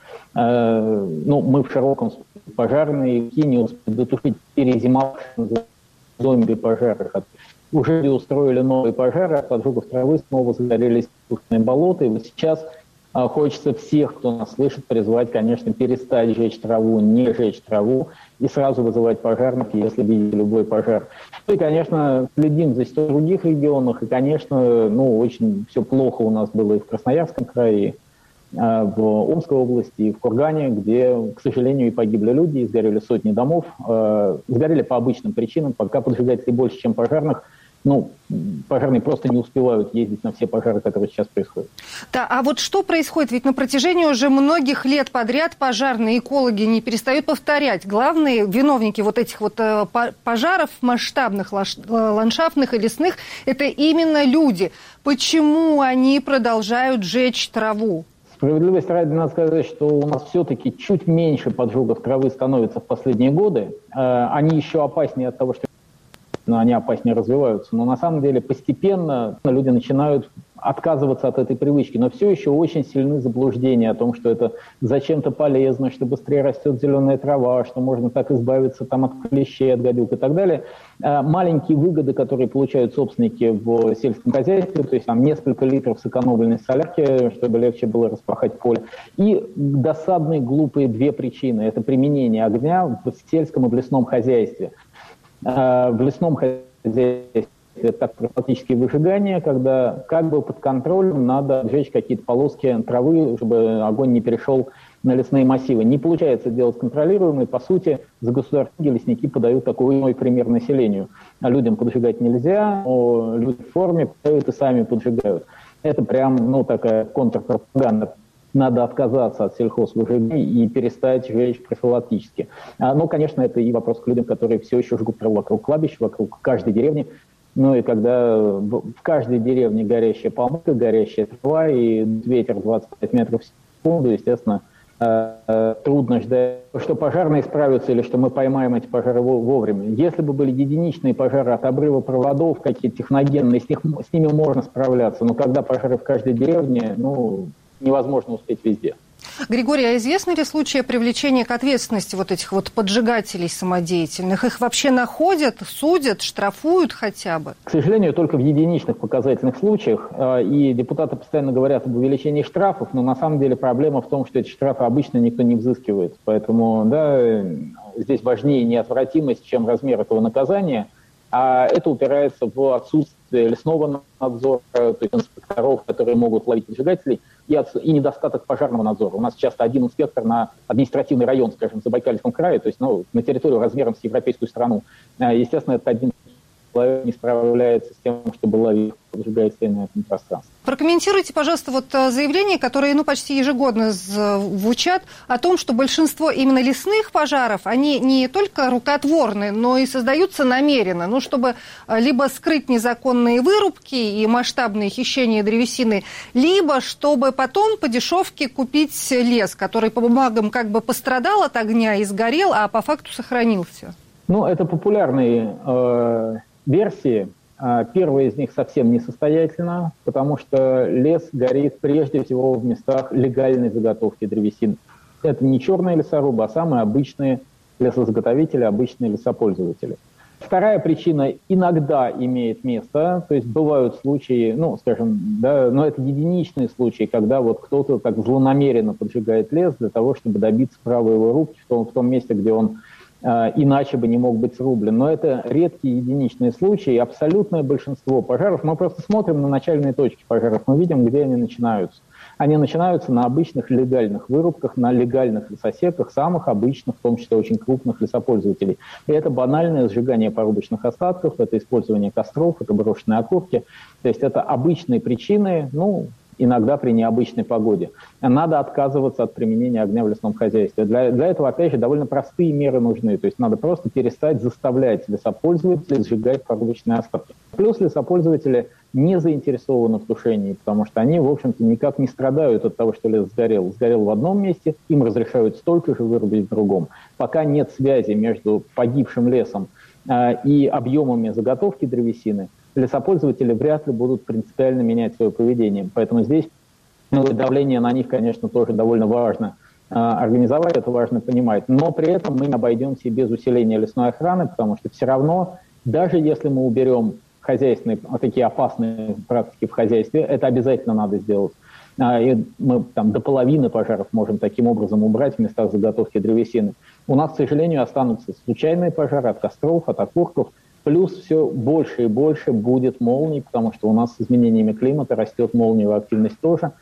S16: Мы в широком пожарные не успели дотушить перезимовавшие зомби-пожары. Уже устроили новые пожары, от поджогов травы снова загорелись пустые болота. И вот сейчас хочется всех, кто нас слышит, призвать, конечно, перестать жечь траву, не жечь траву и сразу вызывать пожарных, если видите любой пожар. И, конечно, следим за ситуацией в других регионах. И, конечно, очень все плохо у нас было и в Красноярском крае, и в Омской области, и в Кургане, где, к сожалению, и погибли люди, и сгорели сотни домов. Сгорели по обычным причинам, пока поджигателей больше, чем пожарных. Пожарные просто не успевают ездить на все пожары, которые сейчас происходят.
S1: Да, а вот что происходит? Ведь на протяжении уже многих лет подряд пожарные экологи не перестают повторять. Главные виновники этих пожаров масштабных, ландшафтных и лесных, это именно люди. Почему они продолжают жечь траву?
S16: Справедливости ради надо сказать, что у нас все-таки чуть меньше поджогов травы становится в последние годы. Они еще опаснее от того, что они опаснее развиваются. Но на самом деле постепенно люди начинают отказываться от этой привычки. Но все еще очень сильны заблуждения о том, что это зачем-то полезно, что быстрее растет зеленая трава, что можно так избавиться от клещей, от гадюк и так далее. Маленькие выгоды, которые получают собственники в сельском хозяйстве, то есть несколько литров сэкономленной солярки, чтобы легче было распахать поле. И досадные, глупые две причины. Это применение огня в сельском и в лесном хозяйстве. В лесном хозяйстве это практически выжигание, когда под контролем надо сжечь какие-то полоски травы, чтобы огонь не перешел на лесные массивы. Не получается делать контролируемо, и, по сути, за государственные лесники подают такой иной пример населению. А людям поджигать нельзя, но люди в форме подают и сами поджигают. Это прям, такая контрпропаганда. Надо отказаться от сельхозвыжигания и перестать жечь профилактически. Конечно, это и вопрос к людям, которые все еще жгут траву вокруг кладбища, вокруг каждой деревни. И когда в каждой деревне горящая помойка, горящая трава и ветер 25 метров в секунду, естественно, трудно ждать, что пожарные справятся или что мы поймаем эти пожары вовремя. Если бы были единичные пожары от обрыва проводов, какие-то техногенные, с ними можно справляться. Но когда пожары в каждой деревне, невозможно успеть везде.
S1: Григорий, а известны ли случаи привлечения к ответственности вот этих вот поджигателей самодеятельных? Их вообще находят, судят, штрафуют хотя бы?
S16: К сожалению, только в единичных показательных случаях. И депутаты постоянно говорят об увеличении штрафов, но на самом деле проблема в том, что эти штрафы обычно никто не взыскивает. Поэтому да, здесь важнее неотвратимость, чем размер этого наказания. А это упирается в отсутствие лесного надзора, то есть инспекторов, которые могут ловить поджигателей, и недостаток пожарного надзора. У нас часто один инспектор на административный район, скажем, в Забайкальском крае, то есть на территорию размером с европейскую страну. Естественно, этот один человек не справляется с тем, чтобы ловить поджигателей на этом пространстве.
S1: Прокомментируйте, пожалуйста, вот заявления, которые почти ежегодно звучат о том, что большинство именно лесных пожаров, они не только рукотворны, но и создаются намеренно, чтобы либо скрыть незаконные вырубки и масштабные хищения древесины, либо чтобы потом по дешевке купить лес, который по бумагам как бы пострадал от огня и сгорел, а по факту сохранился.
S16: Это популярные версии. Первая из них совсем несостоятельна, потому что лес горит прежде всего в местах легальной заготовки древесины. Это не черные лесорубы, а самые обычные лесозаготовители, обычные лесопользователи. Вторая причина иногда имеет место, то есть бывают случаи, но это единичные случаи, когда вот кто-то так злонамеренно поджигает лес для того, чтобы добиться права его рубки в том месте, где он иначе бы не мог быть срублен. Но это редкие единичные случаи, и абсолютное большинство пожаров, мы просто смотрим на начальные точки пожаров, мы видим, где они начинаются. Они начинаются на обычных легальных вырубках, на легальных лесосеках, самых обычных, в том числе очень крупных лесопользователей. И это банальное сжигание порубочных остатков, это использование костров, это брошенные окурки. То есть это обычные причины, иногда при необычной погоде. Надо отказываться от применения огня в лесном хозяйстве. Для этого, опять же, довольно простые меры нужны. То есть надо просто перестать заставлять лесопользователей сжигать порубочные остатки. Плюс лесопользователи не заинтересованы в тушении, потому что они, в общем-то, никак не страдают от того, что лес сгорел. Сгорел в одном месте, им разрешают столько же вырубить в другом. Пока нет связи между погибшим лесом и объемами заготовки древесины, лесопользователи вряд ли будут принципиально менять свое поведение. Поэтому здесь давление на них, конечно, тоже довольно важно организовать, это важно понимать. Но при этом мы не обойдемся без усиления лесной охраны, потому что все равно, даже если мы уберем хозяйственные, такие опасные практики в хозяйстве, это обязательно надо сделать. И мы до половины пожаров можем таким образом убрать в местах заготовки древесины. У нас, к сожалению, останутся случайные пожары от костров, от окурков. Плюс все больше и больше будет молний, потому что у нас с изменениями климата растет молниевая активность тоже.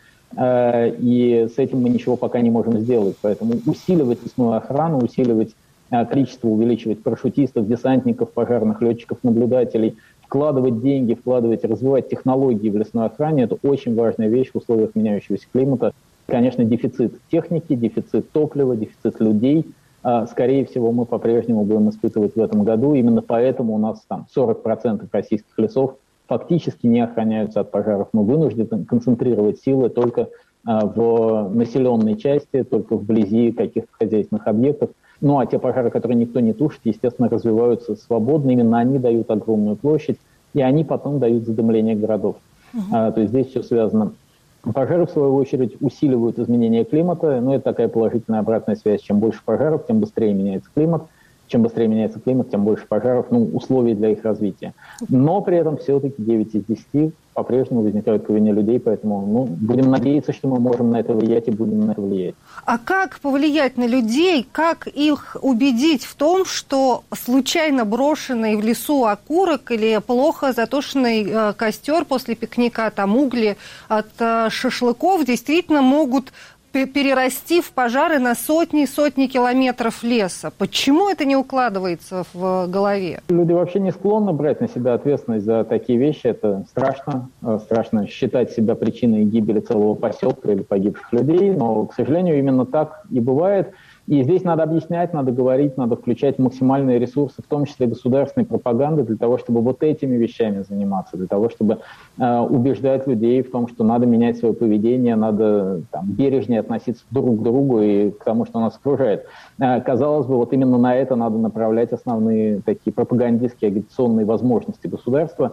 S16: И с этим мы ничего пока не можем сделать. Поэтому усиливать лесную охрану, усиливать количество, увеличивать парашютистов, десантников, пожарных, летчиков, наблюдателей, вкладывать деньги, развивать технологии в лесной охране – это очень важная вещь в условиях меняющегося климата. Конечно, дефицит техники, дефицит топлива, дефицит людей – скорее всего, мы по-прежнему будем испытывать в этом году. Именно поэтому у нас 40% российских лесов фактически не охраняются от пожаров. Мы вынуждены концентрировать силы только в населенной части, только вблизи каких-то хозяйственных объектов. А те пожары, которые никто не тушит, естественно, развиваются свободно. Именно они дают огромную площадь, и они потом дают задымление городов. То есть здесь все связано. Пожары, в свою очередь, усиливают изменение климата, это такая положительная обратная связь. Чем больше пожаров, тем быстрее меняется климат. Чем быстрее меняется климат, тем больше пожаров, условий для их развития. Но при этом все-таки 9 из 10 по-прежнему возникают по вине людей, поэтому будем надеяться, что мы можем на это влиять и будем на это влиять.
S1: А как повлиять на людей, как их убедить в том, что случайно брошенный в лесу окурок или плохо затушенный костер после пикника, угли от шашлыков действительно могут перерасти в пожары на сотни километров леса? Почему это не укладывается в голове?
S16: Люди вообще не склонны брать на себя ответственность за такие вещи. Это страшно. Страшно считать себя причиной гибели целого поселка или погибших людей. Но, к сожалению, именно так и бывает. И здесь надо объяснять, надо говорить, надо включать максимальные ресурсы, в том числе государственной пропаганды, для того, чтобы вот этими вещами заниматься, для того, чтобы убеждать людей в том, что надо менять свое поведение, надо бережнее относиться друг к другу и к тому, что нас окружает. Казалось бы, вот именно на это надо направлять основные такие пропагандистские, агитационные возможности государства.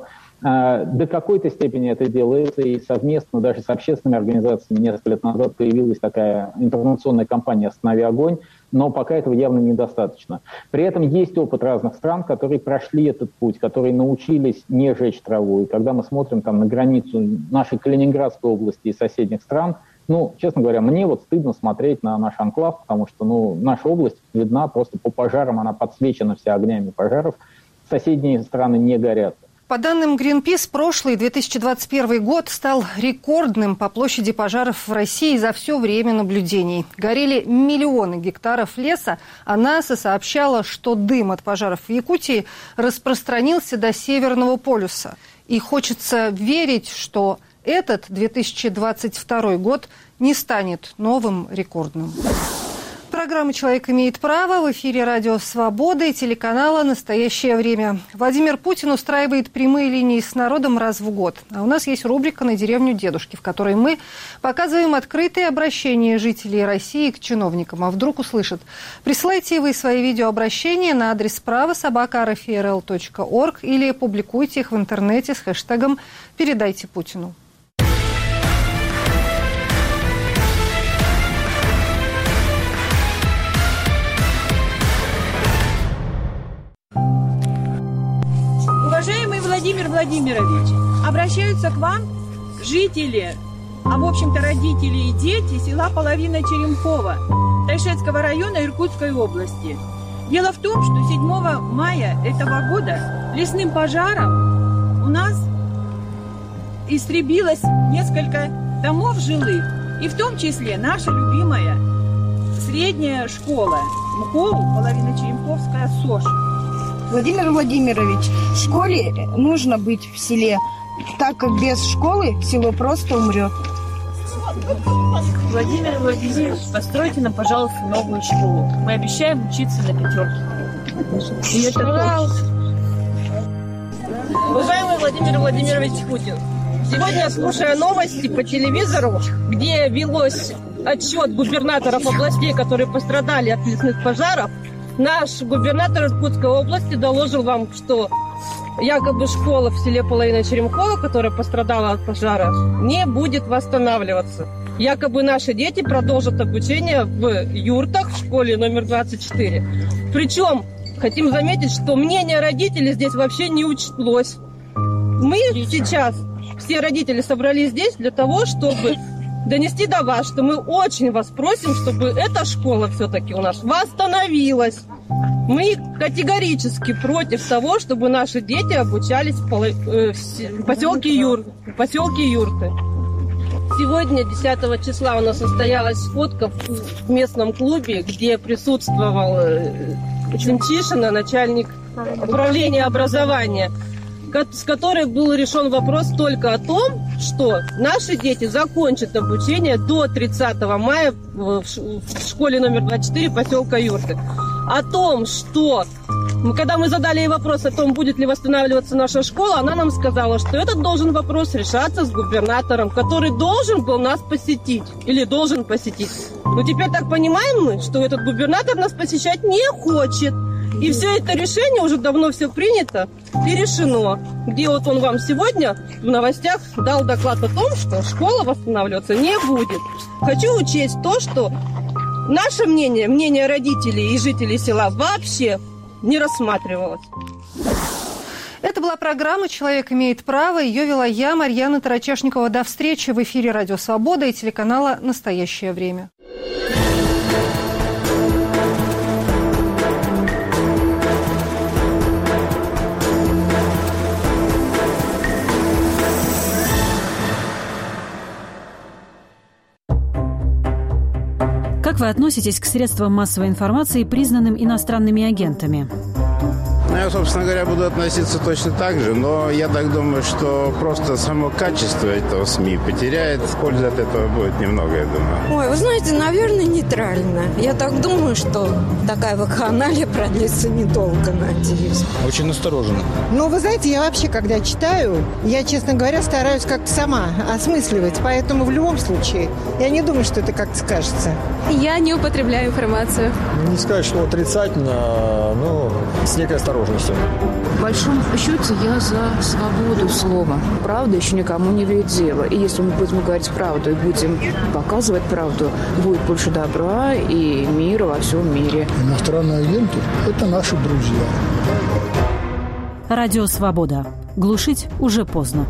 S16: До какой-то степени это делается, и совместно даже с общественными организациями несколько лет назад появилась такая информационная кампания «Останови огонь», но пока этого явно недостаточно. При этом есть опыт разных стран, которые прошли этот путь, которые научились не жечь траву. И когда мы смотрим там на границу нашей Калининградской области и соседних стран, честно говоря, мне стыдно смотреть на наш анклав, потому что, наша область видна просто по пожарам, она подсвечена вся огнями пожаров. Соседние страны не горят.
S1: По данным Greenpeace, прошлый 2021 год стал рекордным по площади пожаров в России за все время наблюдений. Горели миллионы гектаров леса, а НАСА сообщала, что дым от пожаров в Якутии распространился до Северного полюса. И хочется верить, что этот 2022 год не станет новым рекордным. Программа «Человек имеет право» в эфире радио «Свобода» и телеканала «Настоящее время». Владимир Путин устраивает прямые линии с народом раз в год. А у нас есть рубрика «На деревню дедушки», в которой мы показываем открытые обращения жителей России к чиновникам. А вдруг услышат. Присылайте вы свои видеообращения на адрес право@rfrl.org или публикуйте их в интернете с хэштегом «Передайте Путину».
S17: Уважаемый Владимир Владимирович, обращаются к вам жители, в общем-то родители и дети села Половина Черемхово Тайшетского района Иркутской области. Дело в том, что 7 мая этого года лесным пожаром у нас истребилось несколько домов жилых, и в том числе наша любимая средняя школа МКОУ Половина-Черемховская СОЖ.
S18: Владимир Владимирович, школе нужно быть в селе, так как без школы село просто умрет.
S17: Владимир Владимирович, постройте нам, пожалуйста, новую школу. Мы обещаем учиться на 5. И это точно. Уважаемый Владимир Владимирович Путин, сегодня, слушая новости по телевизору, где велось отчет губернаторов областей, которые пострадали от лесных пожаров, наш губернатор Иркутской области доложил вам, что якобы школа в селе Половина Черемхово, которая пострадала от пожара, не будет восстанавливаться. Якобы наши дети продолжат обучение в юртах в школе номер 24. Причем, хотим заметить, что мнение родителей здесь вообще не учталось. Мы сейчас, все родители собрались здесь для того, чтобы донести до вас, что мы очень вас просим, чтобы эта школа все-таки у нас восстановилась. Мы категорически против того, чтобы наши дети обучались в поселке Юрты. Сегодня, 10 числа, у нас состоялась сходка в местном клубе, где присутствовал Чунчишина, начальник управления образования, с которой был решен вопрос только о том, что наши дети закончат обучение до 30 мая в школе номер 24 поселка Юрты. О том, что, когда мы задали ей вопрос о том, будет ли восстанавливаться наша школа, она нам сказала, что этот вопрос решаться с губернатором, который должен был нас посетить, или должен посетить. Но теперь так понимаем мы, что этот губернатор нас посещать не хочет. И все это решение уже давно все принято и решено. Где вот он вам сегодня в новостях дал доклад о том, что школа восстанавливаться не будет. Хочу учесть то, что наше мнение родителей и жителей села вообще не рассматривалось.
S1: Это была программа «Человек имеет право». Ее вела я, Марьяна Тарачешникова. До встречи в эфире радио «Свобода» и телеканала «Настоящее время».
S19: Как вы относитесь к средствам массовой информации, признанным иностранными агентами?
S20: Я, собственно говоря, буду относиться точно так же, но я так думаю, что просто само качество этого СМИ потеряет. Пользы от этого будет немного, я думаю.
S21: Ой, вы знаете, наверное, нейтрально. Я так думаю, что такая вакханалия продлится недолго, надеюсь.
S22: Очень настороженно.
S23: Ну, вы знаете, я вообще, когда читаю, я, честно говоря, стараюсь как-то сама осмысливать, поэтому в любом случае я не думаю, что это как-то скажется.
S24: Я не употребляю информацию.
S22: Не сказать, что отрицательно, но с некой осторожностью.
S2: возможности.
S3: В большом счете я за свободу слова. Правда еще никому не вредила. И если мы будем говорить правду и будем показывать правду, будет больше добра и мира во всем мире.
S22: Иностранные агенты – это наши друзья.
S19: Радио «Свобода». Глушить уже поздно.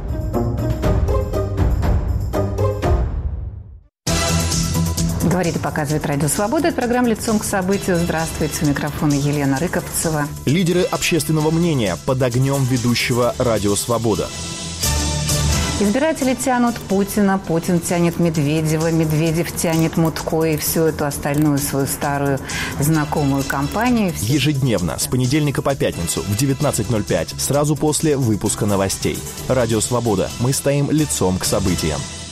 S24: Говорит и показывает Радио Свобода. Это программа «Лицом к событию». Здравствуйте. У микрофона Елена Рыковцева.
S25: Лидеры общественного мнения под огнем ведущего Радио Свобода.
S24: Избиратели тянут Путина, Путин тянет Медведева, Медведев тянет Мутко и всю эту остальную свою старую знакомую компанию.
S25: Ежедневно, с понедельника по пятницу в 19:05, сразу после выпуска новостей. Радио Свобода. Мы стоим лицом к событиям.